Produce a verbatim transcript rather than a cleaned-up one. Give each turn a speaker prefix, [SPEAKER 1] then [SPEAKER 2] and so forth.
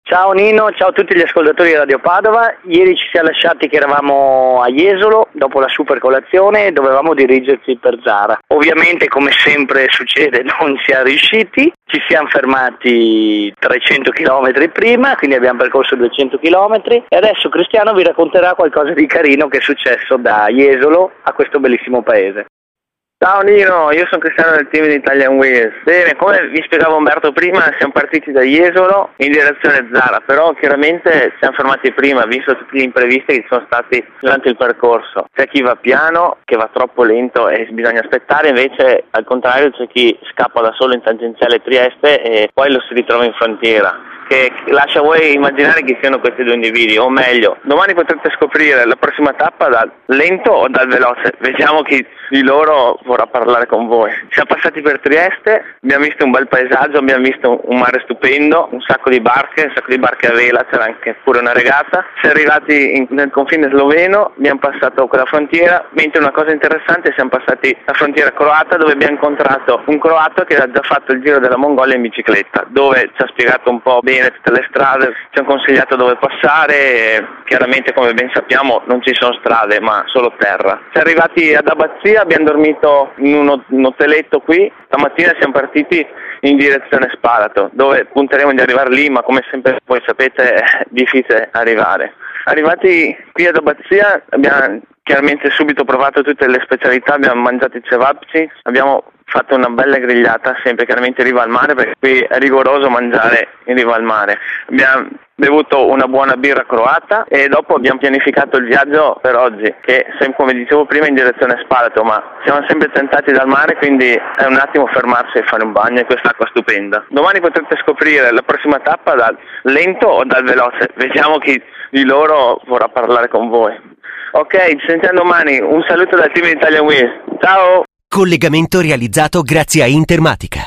[SPEAKER 1] Ciao Nino, ciao a tutti gli ascoltatori di Radio Padova. Ieri ci siamo lasciati che eravamo a Jesolo, dopo la super colazione dovevamo dirigerci per Zara. Ovviamente, come sempre succede, non siamo riusciti, ci siamo fermati trecento chilometri prima, quindi abbiamo percorso duecento chilometri e adesso Cristiano vi racconterà qualcosa di carino che è successo da Jesolo a questo bellissimo paese.
[SPEAKER 2] Ciao Nino, io sono Cristiano del team di Italian Wheels. Bene, come vi spiegavo Umberto prima, siamo partiti da Jesolo in direzione Zara, però chiaramente siamo fermati prima, visto tutti gli imprevisti che ci sono stati durante il percorso. C'è chi va piano, che va troppo lento e bisogna aspettare, invece al contrario c'è chi scappa da solo in tangenziale Trieste e poi lo si ritrova in frontiera, che lascia voi immaginare chi siano questi due individui, o meglio, domani potrete scoprire la prossima tappa dal lento o dal veloce, vediamo chi di loro vorrà parlare con voi. Siamo passati per Trieste, abbiamo visto un bel paesaggio, abbiamo visto un mare stupendo, un sacco di barche, un sacco di barche a vela, c'era anche pure una regata. Siamo arrivati in, nel confine sloveno, abbiamo passato quella frontiera, mentre una cosa interessante, siamo passati la frontiera croata dove abbiamo incontrato un croato che ha già fatto il giro della Mongolia in bicicletta, dove ci ha spiegato un po' bene tutte le strade, ci ha consigliato dove passare e chiaramente, come ben sappiamo, non ci sono strade ma solo terra. Siamo arrivati ad Abazia, abbiamo dormito in uno, un hoteletto qui, stamattina siamo partiti in direzione Spalato, dove punteremo di arrivare lì, ma come sempre voi sapete è difficile arrivare. Arrivati qui ad Abazia abbiamo chiaramente subito provato tutte le specialità, abbiamo mangiato i cevapci, abbiamo fatto una bella grigliata, sempre chiaramente in riva al mare, perché qui è rigoroso mangiare in riva al mare. Abbiamo bevuto una buona birra croata e dopo abbiamo pianificato il viaggio per oggi, che come dicevo prima in direzione Spalato, ma siamo sempre tentati dal mare, quindi è un attimo fermarsi e fare un bagno in quest'acqua stupenda. Domani potrete scoprire la prossima tappa dal lento o dal veloce, vediamo chi di loro vorrà parlare con voi. Ok, ci sentiamo domani, un saluto dal team di Italian Wheels, ciao!
[SPEAKER 3] Collegamento realizzato grazie a Intermatica.